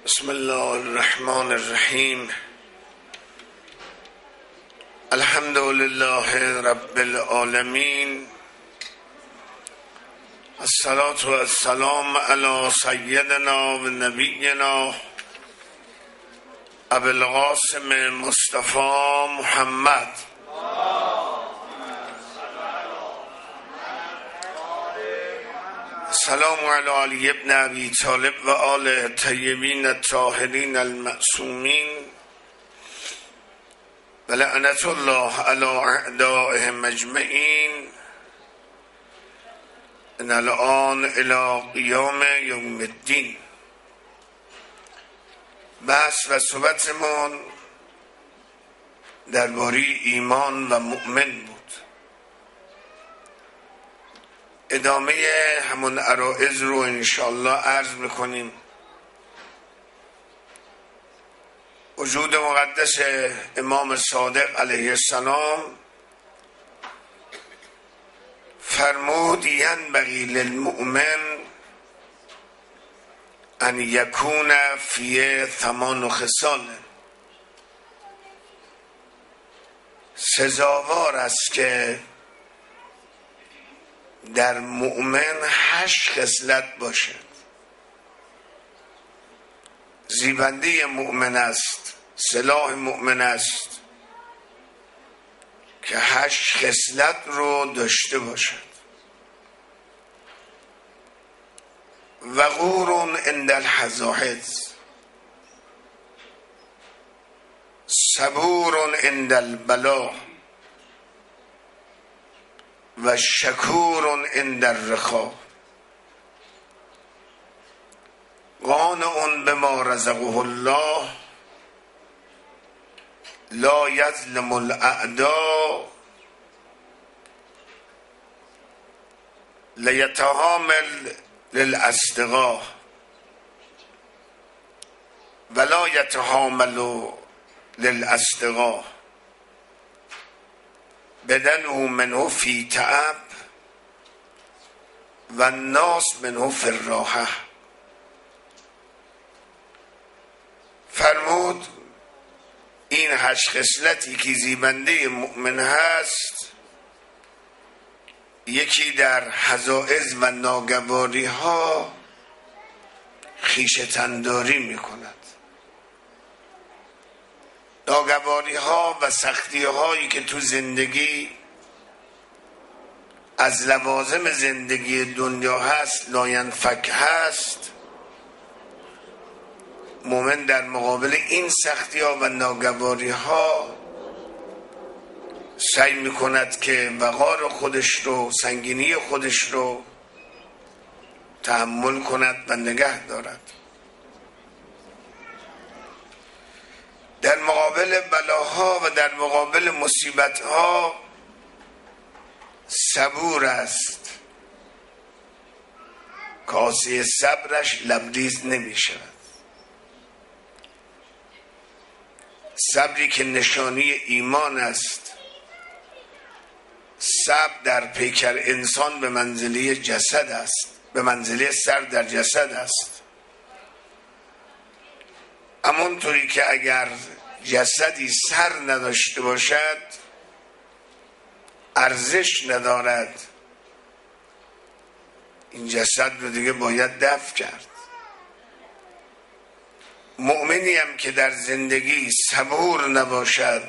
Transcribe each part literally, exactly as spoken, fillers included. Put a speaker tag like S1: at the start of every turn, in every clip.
S1: بسم الله الرحمن الرحیم. الحمد لله رب العالمین، الصلاة والسلام علی سیدنا و نبینا ابی القاسم مصطفی محمد. سلام علی علی ابن ابی طالب و آل طیبین الطاهرین المعصومین و لعنت الله علی اعدائهم اجمعین من الآن الی قیام یوم الدین. بحث و صحبتمان درباره ایمان و مؤمن بود. ادامه همون عرائض رو انشاءالله عرض میکنیم. وجود مقدس امام صادق علیه السلام فرمود ینبغی للمؤمن ان یکون فیه ثمان خصال. سزاوار است که در مؤمن هشت خصلت باشد. زیبنده مؤمن است، سلاح مؤمن است که هشت خصلت رو داشته باشد. وقور عند الحزاحز، صبور عند البلا و شکور عند الرخا، قانع بما رزقه الله، لا یظلم الاعداء، لیتحامل للاصدقاء ولا یتحامل للاصدقاء، بدنه منه فی تعب و الناس منه فی الراحه. فرمود این هشت خصلتی که زیبنده مؤمن هست، یکی در حزائز و ناگواری ها خویشتن‌داری می کند. ناگواری ها و سختی هایی که تو زندگی از لوازم زندگی دنیا هست، لاینفک هست، مومن در مقابل این سختی ها و ناگواری ها سعی می کند که وقار خودش رو، سنگینی خودش رو تحمل کند و نگه دارد. در مقابل بلاها و در مقابل مصیبتها صبور است. کاسه صبرش لبریز نمی شود. صبری که نشانی ایمان است. صبر در پیکر انسان به منزله جسد است، به منزله سر در جسد است. همونطوری که اگر جسدی سر نداشته باشد ارزش ندارد، این جسد رو دیگه باید دفن کرد. مؤمنی هم که در زندگی صبور نباشد،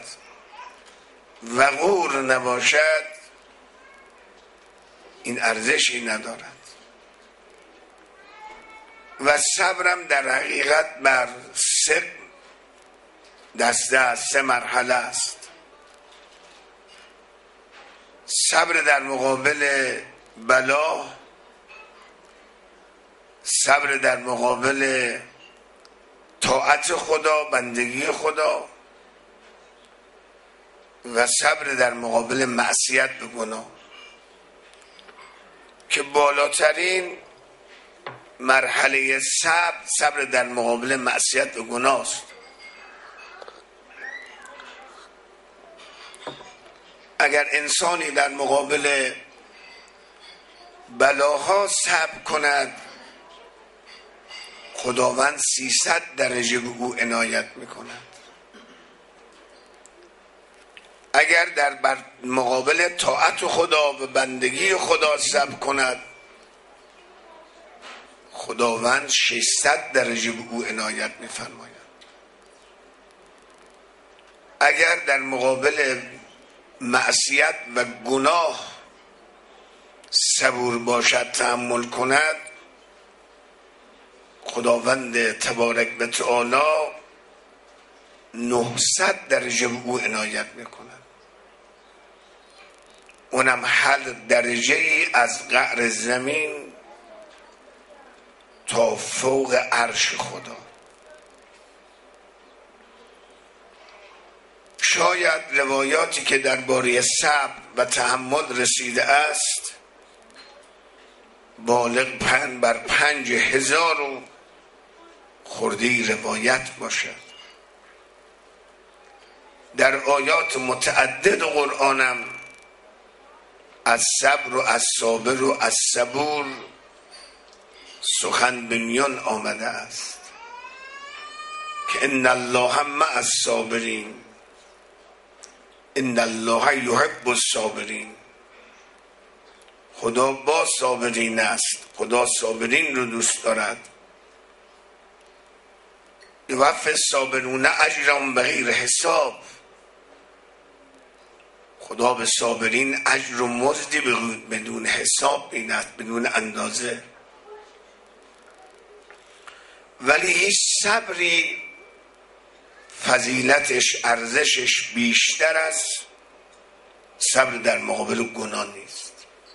S1: وقور نباشد، این ارزشی ندارد. و صبرم در حقیقت بر سه دسته است، سه مرحله است. صبر در مقابل بلا، صبر در مقابل طاعت خدا، بندگی خدا، و صبر در مقابل معصیت به گناه، که بالاترین مرحله صبر صبر در مقابل معصیت به گناه است. اگر انسانی در مقابل بلاها صبر کند خداوند سیصد درجه به او عنایت میکند. اگر در مقابل طاعت خدا و بندگی خدا صبر کند، خداوند ششصد درجه به او عنایت میفرماید. اگر در مقابل معصیت و گناه صبور باشد، تحمل کند، خداوند تبارک و تعالی نهصد درجه به او عنایت میکند. اونم هر درجه ای از قعر زمین تا فوق عرش خدا. شاید روایاتی که درباره صبر و تحمل رسیده است بالغ پنج بر پنج هزار و خردی روایت باشد. در آیات متعدد قرآنم از صبر و از صابر و از صبور سخن به میان آمده است که ان الله مع الصابرین، ان الله یحب الصابرین. خدا با صابرین است، خدا صابرین رو دوست دارد. یوفی الصابرون اجرهم بغیر حساب. خدا به صابرین اجر و مزدی بدون حساب میدهد، بدون اندازه. ولی هیچ صبری فضیلتش، ارزشش بیشتر از صبر در مقابل گناه نیست.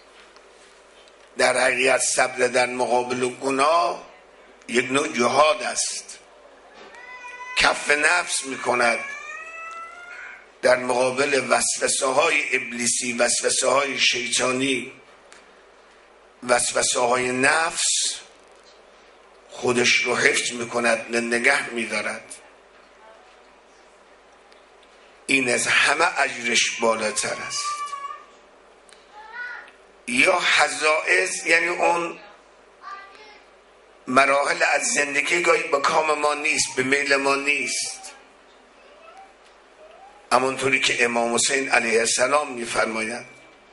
S1: در حقیقت صبر در مقابل گناه یک نوع جهاد است. کف نفس میکند در مقابل وسوسه های ابلیسی، وسوسه های شیطانی، وسوسه های نفس، خودش رو حفظ میکند، نگه میدارد. این از همه اجرش بالاتر است. یا حزائز، یعنی اون مراحل از زندگی گاهی به کام ما نیست، به میل ما نیست، همونطوری که امام حسین علیه السلام میفرماید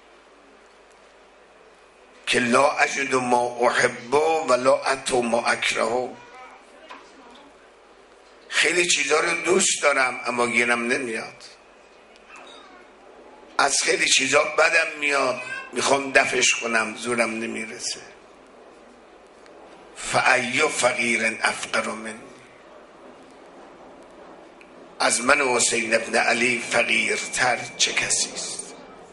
S1: که لا اجد ما احب و لا اتو ما اکره. خیلی چیزا رو دوست دارم اما گیرم نمیاد، از خیلی چیزا بدم میاد، میخوام دفعش کنم، زورم نمیرسه. فأی فقیر افقر من، از من و حسین ابن علی فقیرتر چه کسی است؟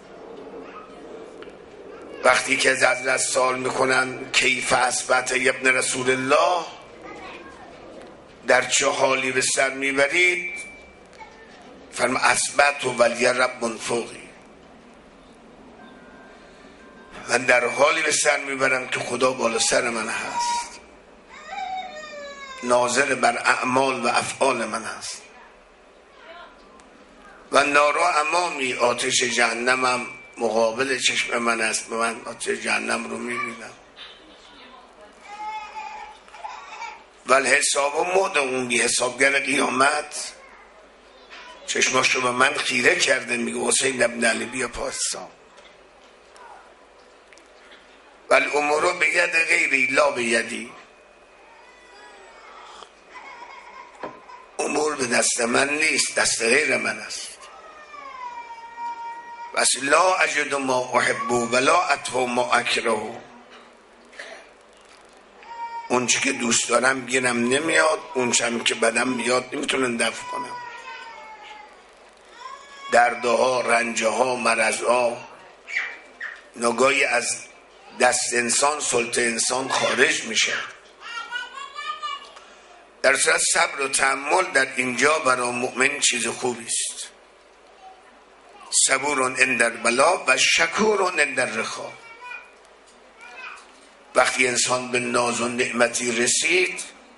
S1: وقتی که حضرت سوال میکنن کیف اصبحت ابن رسول الله، در چه حالی به سر میبرید؟ فرما اصبحت ولی رب فوقی، من در حالی به سر میبرم که خدا بالا سر من هست، ناظر بر اعمال و افعال من هست. و نارا امامی، آتش جهنمم مقابل چشم من است، من آتش جهنم رو میبینم. ول حساب مودمون بی حسابگر قیامت چشماش رو به من خیره کرده، میگه حسین ابن علی بیا پاسا. ول امورو به ید غیری لا به یدی، امور به دست من نیست، دست غیر من است. بس لا اجد ما احب و لا اتو ما اکره، اون چی که دوست دارم گیرم نمیاد، اون چی که بدم میاد نمیتونم دفع کنم. دردها، رنجها، مرضها نگاهی از دست انسان، سلطه انسان خارج میشه. در صورت صبر و تحمل در اینجا برای مؤمن چیز خوبی است. صبور عند البلا و شکور عند الرخا. وقتی انسان به ناز و نعمتی رسید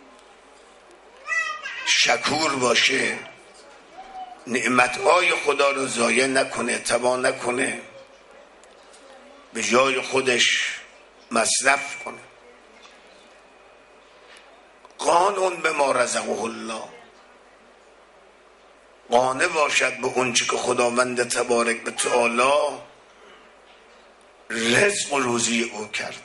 S1: شکور باشه، نعمتهای خدا رو ضایع نکنه، تباه نکنه، به جای خودش مصرف کنه. قانون به ما رزقه الله، قانع باشد به اونچه که خداوند تبارک و تعالی رزق و روزی او کرده.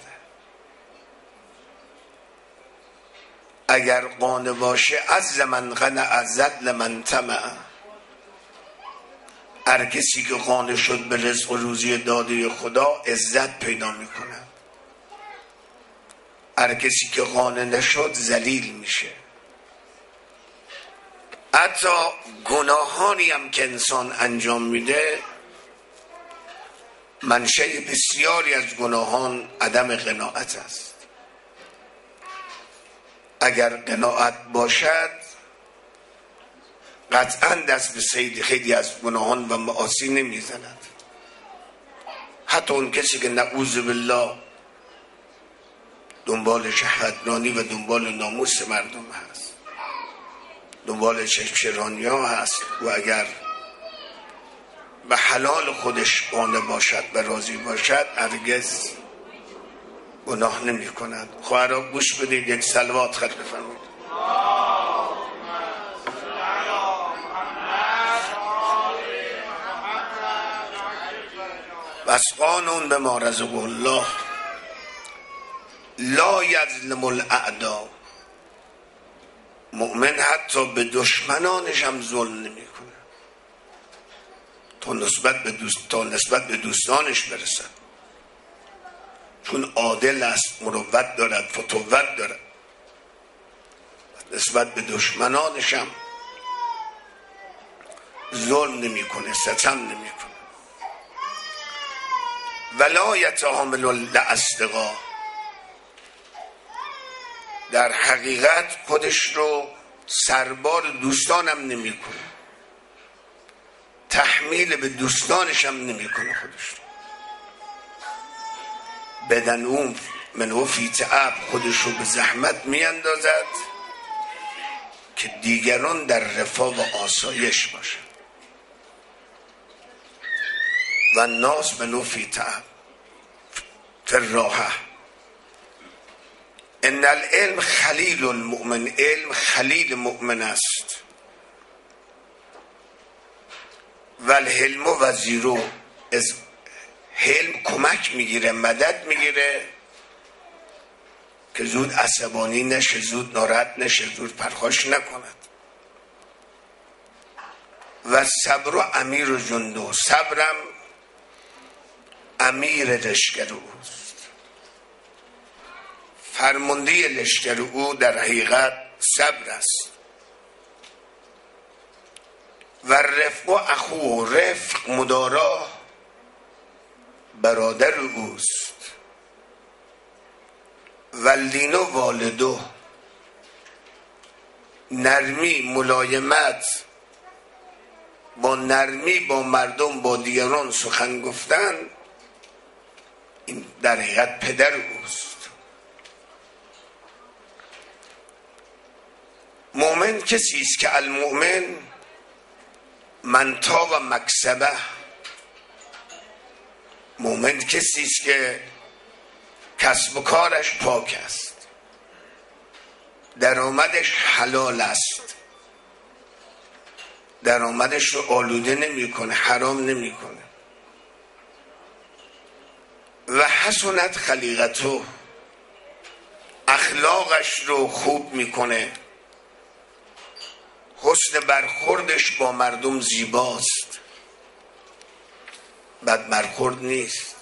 S1: اگر قانع باشه عز من قنع ذل من طمع، هر کسی که قانع شد به رزق و روزی داده خدا عزت پیدا میکنه، هر کسی که قانع نشد ذلیل میشه. حتی گناهانی هم که انسان انجام میده، منشأ بسیاری از گناهان عدم قناعت است. اگر قناعت باشد قطعا دست به صید خیلی از گناهان و معاصی نمیزند. حتی اون کسی که نعوذ بالله دنبال شهوترانی و دنبال ناموس مردم هست، دنبال چشمشرانی ها هست، و اگر به حلال خودش قانع باشد و راضی باشد هرگز گناه نمی کند. خواهرها گوش بدید، یک صلوات خط بفرمایید. بس قانون به ما رزقه الله لا یظلم الاعدا، مؤمن حتی به دشمنانش هم ظلم نمی کنه تا نسبت به دوست تا نسبت به دوستانش برسد، چون عادل است، مروت دارد، فتوت دارد. نسبت به دشمنانش هم ظلم نمی کنه، ستم نمی کنه. ولا یتحامل الاصدقاء، در حقیقت خودش رو سربار دوستانم نمی کنه، تحمیل به دوستانش هم نمی کنه خودش رو. بدن اون منو فی تعب، خودش رو به زحمت می اندازد که دیگران در رفاه و آسایش باشن. و ناس منو فی تعب فی الراحه. ان العلم خلیل المؤمن، علم خلیل مؤمن است. و الحلم وزیرو، از حلم کمک میگیره، مدد میگیره که زود عصبانی نشه، زود ناراحت نشه، زود پرخاش نکند. و صبر و امیر و جندو، صبرم امیر لشکر اوست، فرمانده لشکر او در حقیقت صبر است. و رفق و اخو، رفق مدارا برادر اوست. و لین و والدو، نرمی، ملایمت، با نرمی با مردم، با دیگران سخن گفتن، این در حقیقت پدر اوست. مؤمن کسی است که المؤمن من طاب مکسبه، مؤمن کسی است که کسب و کارش پاک است، درآمدش حلال است، درآمدش رو آلوده نمی کنه، حرام نمی کنه. و حسنت خلیقتو، اخلاقش رو خوب میکنه، حسن برخوردش با مردم زیباست، بد برخورد نیست،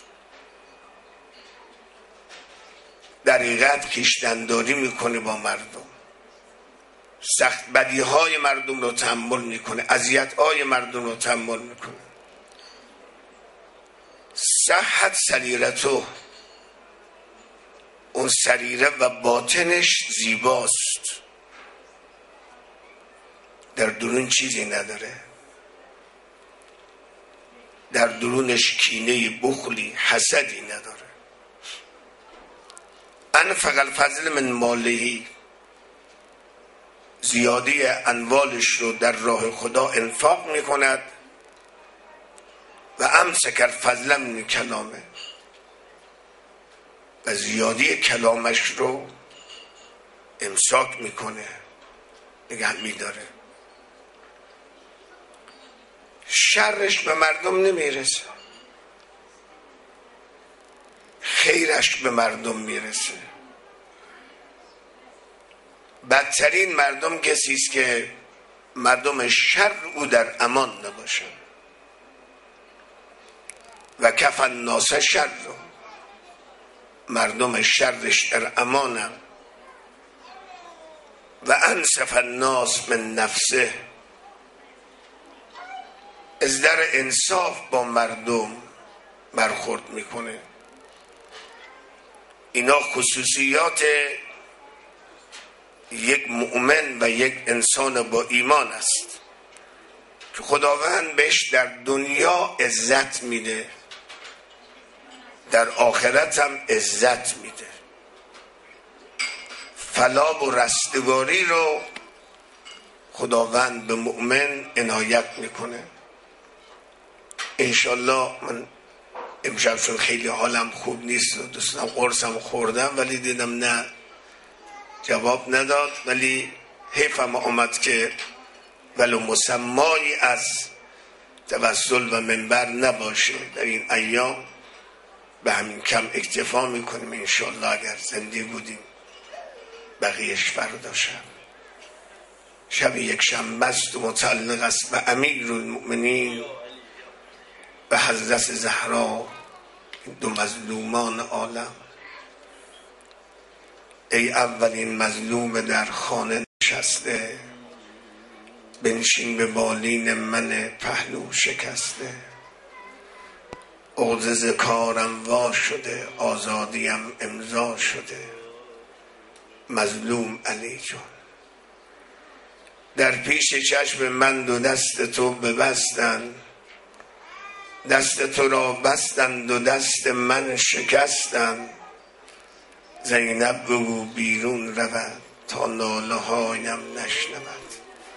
S1: در حقیقت کشتنداری میکنه با مردم، سخت بدی های مردم رو تحمل میکنه، اذیت های مردم رو تحمل میکنه. صحت سریرتو، اون سریره و باطنش زیباست، در درون چیزی نداره، در درونش کینه، بخلی، حسدی نداره. انفق الفضل من مالهی، زیادی انوالش رو در راه خدا انفاق میکند. و امسک الفضل من کلامه، و زیادی کلامش رو امساک میکنه، نگه میداره. شرش به مردم نمیرسه، خیرش به مردم میرسه. بدترین مردم کسی است که مردم شر او در امان نباشن. و کف الناس شر، مردم شرش در امانم. و انصف الناس من نفسه، از در انصاف با مردم برخورد میکنه. اینا خصوصیات یک مؤمن و یک انسان با ایمان است که خداوند بهش در دنیا عزت میده، در آخرت هم عزت میده. فلاح و رستگاری رو خداوند به مؤمن عنایت میکنه. انشالله من امشب چون خیلی حالم خوب نیست و دوستم قرصم خوردم ولی دیدم نه جواب نداد، ولی حیفم آمد که ولو مسمایی از توسل و منبر نباشه در این ایام. به همین کم اکتفا میکنیم انشالله، اگر زنده بودیم بقیهش فردا شب. شب یک شنبه است و متعلق است به امیرالمؤمنین و حضرت زهرا، دو مظلومان عالم. ای اولین مظلوم در خانه نشسته، بنشین به بالین من پهلو شکسته. عقده ز کارم وا شده، آزادیم امضا شده. مظلوم علی جان، در پیش چشم من دو دست تو ببستند، دست تو را بستند و دست من شکستند. زینب بگو بیرون رود تا ناله هایم نشنود.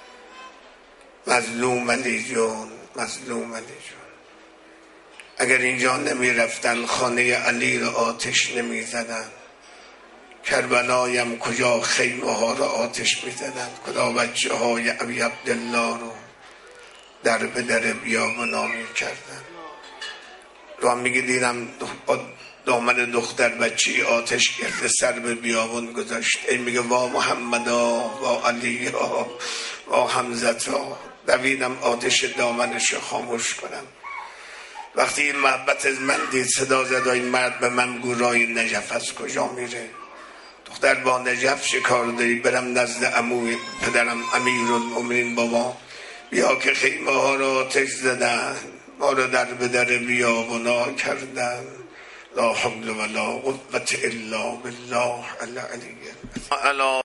S1: مظلوم علی جان، مظلوم علی جان. اگر اینجا نمی رفتن خانه علی را آتش نمی زدن، کربلایم کجا خیمه ها را آتش می زدن، کجا بچه های ابی عبدالله رو در به در بیابانا می کردن. رو هم میگه دیدم دامن دختر بچه آتش گرفته سر به بیابان گذاشت. این میگه وا محمدا، وا علی ها، وا حمزتا. دویدم آتش دامنش خاموش کنم. وقتی این محبت از من دید صدا زد این مرد به من گو رای نجف از کجا میره؟ دختر با نجف چه کار داری؟ برم نزد عموی پدرم امیرالمؤمنین بابا، بیا که خیمه ها را آتش زدن، ما را در به در بیابانا کردن. لا حول ولا قوة الا بالله العلی العظیم.